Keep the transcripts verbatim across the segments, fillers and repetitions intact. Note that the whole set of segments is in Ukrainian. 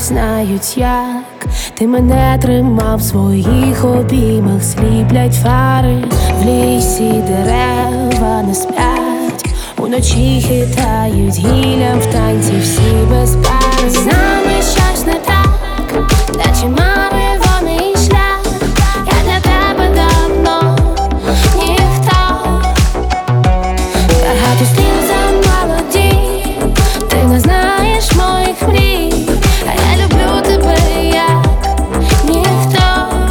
знають як. Ти мене тримав в своїх обіймах, сліплять фари. В лісі дерева не сплять, уночі хитають гіллям в танці, всі без пари. З нами щось не так, наче мареваний шлях. Я для тебе давно ніхто. Багато слів замало дій, ти не знаєш моїх мрій, а я люблю тебе як ніхто.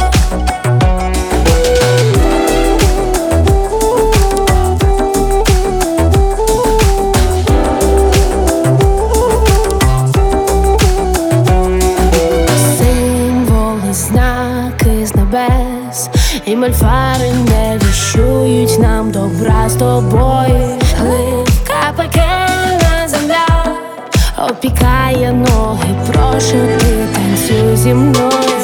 Символи, знаки з небес і мольфари не віщують нам добра з тобою. Гливка пекельна земля опікає ноги, прошу ти танцюй зі мною.